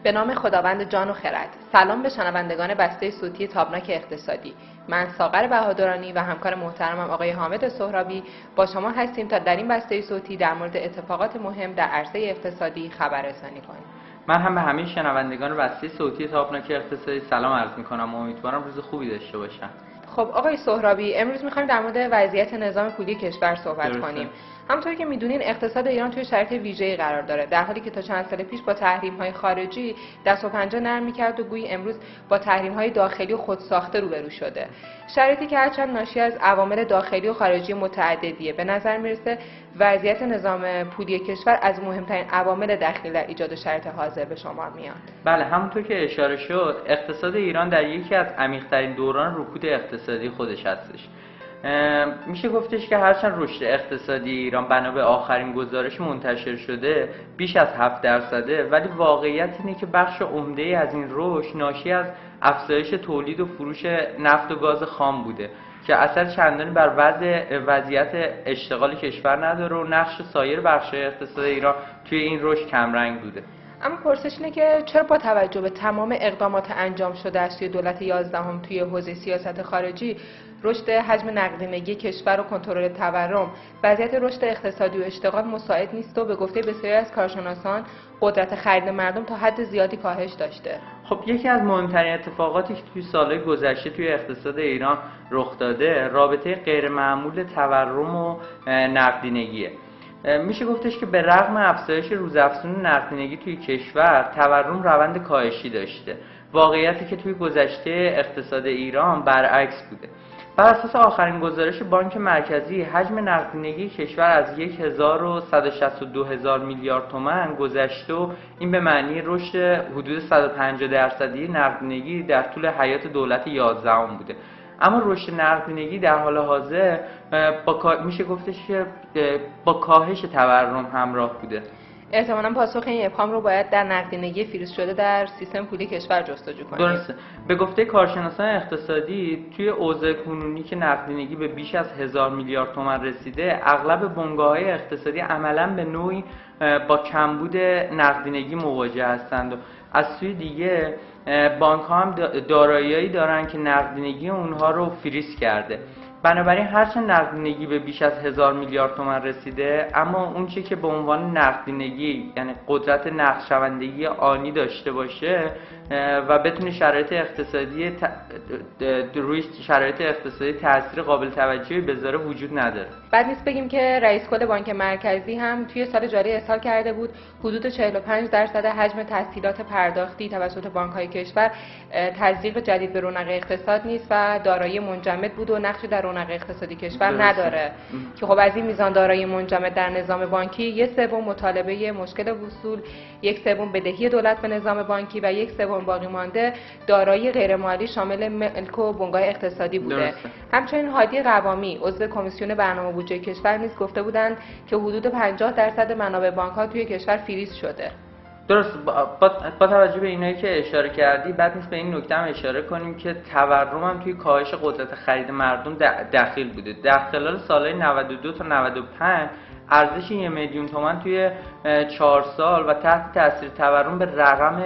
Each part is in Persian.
به نام خداوند جان و خرد. سلام به شنوندگان بسته صوتی تابناک اقتصادی. من ساغر بهادرانی و همکار محترمم آقای حامد سهرابی با شما هستیم تا در این بسته صوتی در مورد اتفاقات مهم در عرصه اقتصادی خبررسانی کنیم. من هم به همه شنوندگان بسته صوتی تابناک اقتصادی سلام عرض می‌کنم و امیدوارم روز خوبی داشته باشن. خب آقای سهرابی، امروز می‌خوایم در مورد وضعیت نظام پولی کشور صحبت کنیم. همونطوری که میدونین اقتصاد ایران توی شرایط ویژه‌ای قرار داره، در حالی که تا چند سال پیش با تحریم‌های خارجی دست و پنجه نرم می‌کرد و گویی امروز با تحریم‌های داخلی و خودساخته روبرو شده. شرایطی که هرچند ناشی از عوامل داخلی و خارجی متعددیه، به نظر میرسه وضعیت نظام پولی کشور از مهمترین عوامل دخیل در ایجاد شرایط حاضر به شمار میاد. بله، همونطور که اشاره شد، اقتصاد ایران در یکی از عمیق‌ترین دوران رکود اقتصادی خودش هستش. میشه گفتش که هرچند رشد اقتصادی ایران بنا به آخرین گزارش منتشر شده بیش از 7%، ولی واقعیت اینه که بخش عمده‌ای از این رشد ناشی از افزایش تولید و فروش نفت و گاز خام بوده که اثر چندانی بر وضعیت اشتغال کشور نداره و نقش سایر بخش‌های اقتصاد ایران توی این رشد کمرنگ بوده. اما پرسش اینه که چرا با توجه به تمام اقدامات انجام شده از سوی دولت 11 توی حوزه سیاست خارجی، رشد حجم نقدینگی کشور و کنترل تورم، وضعیت رشد اقتصادی و اشتغال مساعد نیست و به گفته بسیاری از کارشناسان قدرت خرید مردم تا حد زیادی کاهش داشته؟ خب یکی از مهمترین اتفاقاتی که توی سالهای گذشته توی اقتصاد ایران رخ داده رابطه غیرمعمول تورم و نقدینگیه. میشه گفتش که به رغم افزایش روزافزون نقدینگی توی کشور، تورم روند کاهشی داشته. واقعیتی که توی گذشته اقتصاد ایران برعکس بوده. بر اساس آخرین گزارش بانک مرکزی، حجم نقدینگی کشور از 1162,000 میلیارد تومان گذشته و این به معنی رشد حدود 150% نقدینگی در طول حیات دولت 11 بوده. اما رشد نقدینگی در حال حاضر میشه گفتش که با کاهش تورم همراه بوده. احتمالاً پاسخ این ابهام رو باید در نقدینگی فریز شده در سیستم پولی کشور جستجو کنیم. درسته. به گفته کارشناسان اقتصادی، توی اوضاع کنونی که نقدینگی به بیش از 1000 میلیارد تومان رسیده، اغلب بنگاه‌های اقتصادی عملاً به نوعی با کمبود نقدینگی مواجه هستند و از سوی دیگه بانک‌ها هم دارایی‌هایی دارن که نقدینگی اونها رو فریز کرده. بنابراین هرچند نقدینگی به بیش از 1000 میلیارد تومان رسیده، اما اون چیزی که به عنوان نقدینگی یعنی قدرت نقدشوندگی آنی داشته باشه و بتونه روی شرایط اقتصادی تاثیر قابل توجهی بذاره وجود نداره. بعد نیست بگیم که رئیس کل بانک مرکزی هم توی سال جاری ارسال کرده بود حدود 45% حجم تسهیلات پرداختی توسط بانک‌های کشور تزریق جدید به رونق اقتصاد نیست و دارایی منجمد بود و نقشی در رونق اقتصادی کشور نداره که خب از این میزان دارایی منجمد در نظام بانکی 1/3 مطالبه مشکل وصول، 1/3 بدهی دولت به نظام بانکی و 1/3 باقی مانده دارایی غیرمالی شامل ملک و بنگاه اقتصادی بوده. همچنین هادی قوامی عضو کمیسیون برنامه بودجه کشور نیز گفته بودند که حدود 50% منابع بانک‌ها توی کشور فریز شده. درست. با توجه به اینایی که اشاره کردی، بعد نیست به این نکته هم اشاره کنیم که تورم هم توی کاهش قدرت خرید مردم دخیل بوده. در خلال سالهای 92 تا 95 ارزش 1 میلیون تومان توی 4 سال و تحت تاثیر تورم به رقم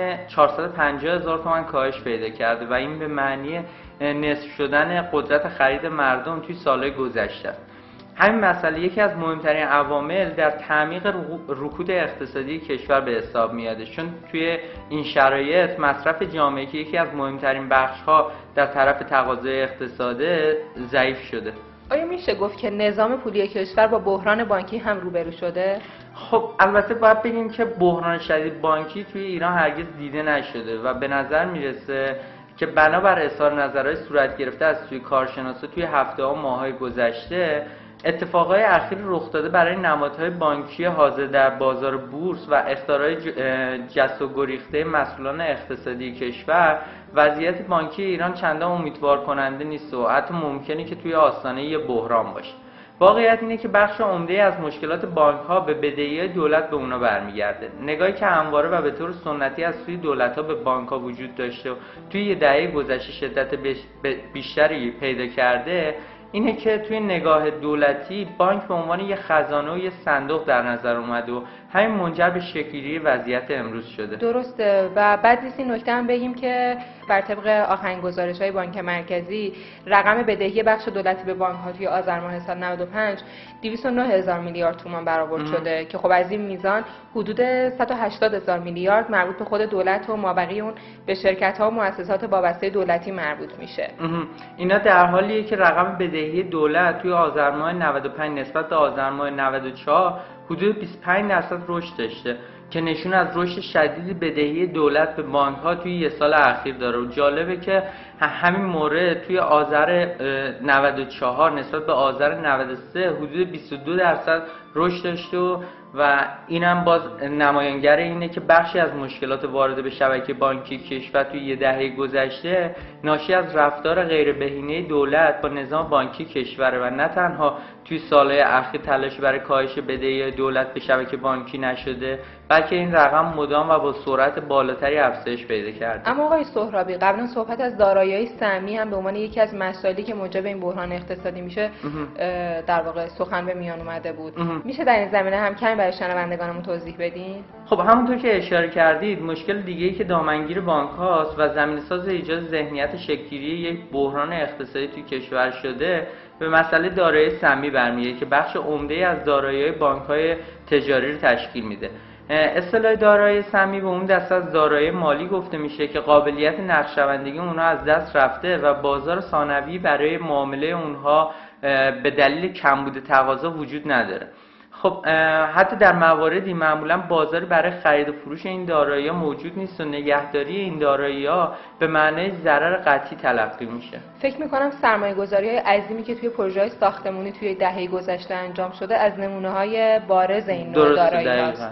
450,000 تومان کاهش پیدا کرده و این به معنی نصف شدن قدرت خرید مردم توی سالهای گذشته است. همین مسئله یکی از مهمترین عوامل در تعمیق رکود اقتصادی کشور به حساب میاد، چون توی این شرایط مصرف جامعه که یکی از مهمترین بخش‌ها در طرف تقاضای اقتصاده ضعیف شده. آیا میشه گفت که نظام پولی کشور با بحران بانکی هم روبرو شده؟ خب البته باید بگیم که بحران شدید بانکی توی ایران هرگز دیده نشده و به نظر میرسه که بنابر اظهار نظرهای صورت گرفته از سوی کارشناسا توی هفته‌ها و ماه‌های گذشته، اتفاقای اخیر رخ داده برای نمادهای بانکی حاضر در بازار بورس و اخطارهای جست و گریخته مسئولان اقتصادی کشور، وضعیت بانکی ایران چندان امیدوار کننده نیست و حتی ممکنه که توی آستانه یه بحران باشه. واقعیت اینه که بخش عمده از مشکلات بانک‌ها به بدهی‌های دولت به اونا برمیگرده. نگاهی که همواره و به طور سنتی از سوی دولت‌ها به بانک‌ها وجود داشته و توی یه دهه گذشته شدت بیشتری پیدا کرده، اینه که توی نگاه دولتی بانک به عنوان یه خزانه و یه صندوق در نظر اومده و همین منجر به شکل‌گیری وضعیت امروز شده. درسته و بعد نیست این نکته هم بگیم که بر طبق آخرین گزارش‌های بانک مرکزی رقم بدهی بخش دولتی به بانک‌ها توی آذر ماه سال 95 209,000 میلیارد تومان برآورد شده که خب از این میزان حدود 180,000 میلیارد مربوط به خود دولت و مابقی اون به شرکت‌ها و مؤسسات وابسته دولتی مربوط میشه. اینا در حالیه که رقم بدهی دولت توی آذر ماه 95 نسبت به آذر ماه 94 حدود 25% رشد داشته که نشون از رشد شدید بدهی دولت به بانک‌ها توی یه سال اخیر داره. و جالبه که همین مورد توی آذر 94 نسبت به آذر 93 حدود 22% رشد داشته و اینم باز نمایانگر اینه که بخشی از مشکلات وارد به شبکه بانکی کشور توی یه دهه گذشته ناشی از رفتار غیر بهینه دولت با نظام بانکی کشوره و نه تنها توی سالهای اخیر تلاش برای کاهش بدهی دولت به شبکه بانکی نشده، بلکه این رقم مدام و با سرعت بالاتری افزایش پیدا کرده. اما آقای سهرابی، قبلا صحبت از دارایی‌های سهمی هم به عنوان یکی از مسائلی که موجب این بحران اقتصادی میشه در واقع سخن به میان اومده بود. میشه در این زمینه هم کمی برای شنوندگانمون توضیح بدین؟ خب همونطور که اشاره کردید، مشکل دیگه‌ای که دامنگیر بانک‌هاست و زمینه‌ساز ایجاد ذهنیت شکل‌گیری یک بحران اقتصادی توی کشور شده، به مسئله دارایی سهمی برمیگرده که بخش عمده‌ای از دارایی‌های بانک‌های تجاری رو تشکیل میده. اصطلاح دارایی سهمی به اون دسته از دارایی مالی گفته میشه که قابلیت نقشه‌بندی اونها از دست رفته و بازار ثانوی برای معامله اونها به دلیل کمبود تقاضا وجود نداره. خب حتی در مواردی معمولا بازاری برای خرید و فروش این دارایی‌ها موجود نیست و نگهداری این دارایی‌ها به معنای ضرر قطعی تلقی میشه. فکر می‌کنم سرمایه‌گذاری‌های عظیمی که توی پروژه‌های ساختمانی توی دهه گذشته انجام شده از نمونه‌های بارز این نوع دارایی‌هاست.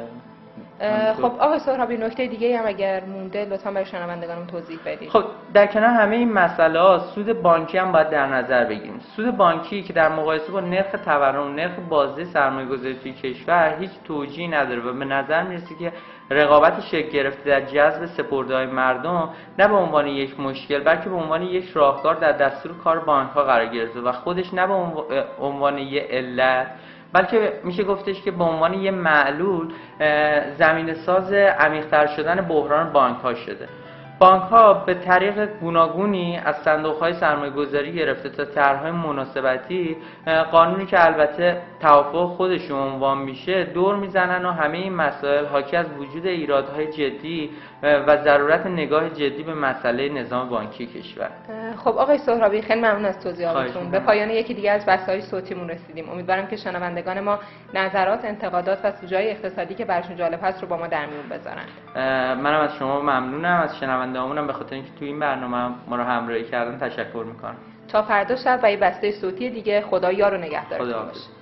خب آقای سهرابی، نکته دیگه هم اگر مونده لطفا برای شنوندگانم توضیح بدید. خب در کنار همه این مسائل سود بانکی هم باید در نظر بگیریم. سود بانکی که در مقایسه با نرخ تورم، نرخ بازده سرمایه‌گذاری توی کشور هیچ توجیهی نداره و به نظر میرسه که رقابت شکل گرفته در جذب سپرده‌های مردم نه به عنوان یک مشکل بلکه به عنوان یک راهکار در دستور کار بانک‌ها قرار گرفته و خودش نه به عنوان یک علت بلکه میشه گفتش که به عنوان یه معلول زمینه ساز عمیق‌تر شدن بحران بانک‌ها شده. بانک‌ها به طریق گوناگونی از صندوق‌های سرمایه‌گذاری گرفته تا طرح‌های مناسبتی، قانونی که البته توافق خودشون عنوان میشه، دور میزنن و همه این مسائل حاکی از وجود ایرادهای جدی و ضرورت نگاه جدی به مسئله نظام بانکی کشور. خب آقای سهرابی، خیلی ممنون از توضیحاتتون. به پایان یکی دیگه از بحث‌های صوتیمون رسیدیم. امیدوارم که شنوندگان ما نظرات، انتقادات و سوژه‌های اقتصادی که براشون جالب هست رو با ما در میون بذارن. منم از شما ممنونم، از شنوندگانمون به خاطر اینکه تو این برنامه ما رو همراهی کردن تشکر می‌کنم. تا فردا شب و یه بسته صوتی دیگه، خدا یار و نگهدارتون باشه.